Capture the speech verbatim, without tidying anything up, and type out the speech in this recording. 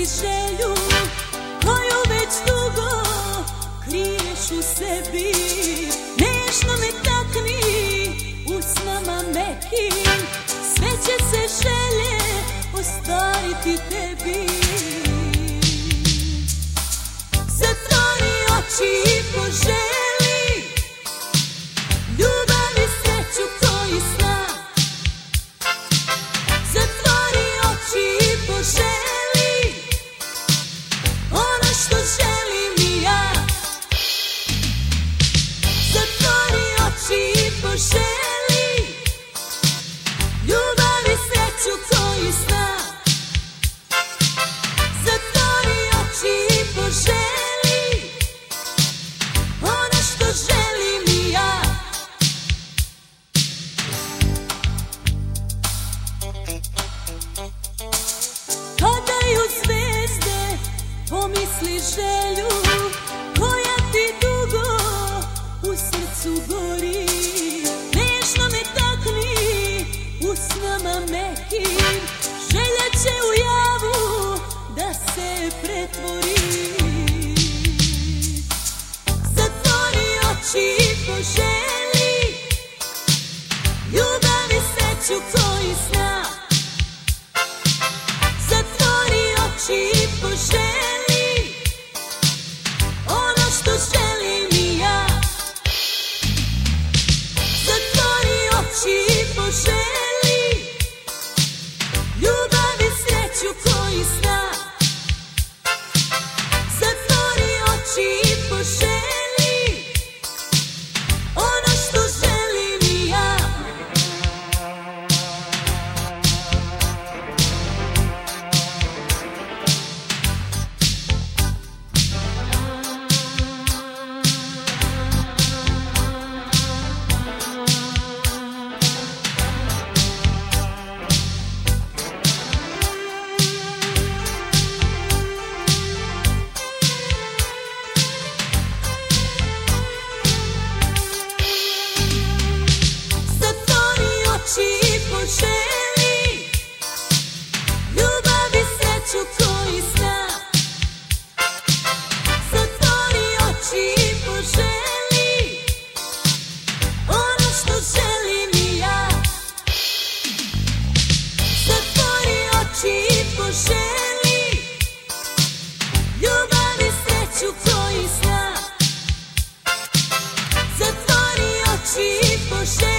pomisli želju koju već dugo kriješ u sebi. Nežno me takni usnama mekim, sve će se želje ostvariti tebi. Zatvori oči i poželi ljubav i sreću koji sna. Zatvori oči i poželi ono što želim i ja. Zatvori oči i poželi ljubav i sreću koji sna. Zatvori oči i poželi ono što želim i ja. Padaju zvezde, pomisli želju koja ti dugo u srcu gori. Nežno me takni usnama mekim, želja će u javu da se pretvori. Zatvori oči i poželi ljubav i sreću koji sna. Zatvori oči i poželi ono što želim i ja. Zatvori oči i poželi ljubav i sreću koji sna. Zatvori oči i poželi ono što želim i ja. Zatvori oči i poželi ljubav i sreću koji sna. Zatvori oči i poželi ono što želim i ja. Zatvori oči i poželi ljubav i sreću koji sna. Zatvori oči i poželi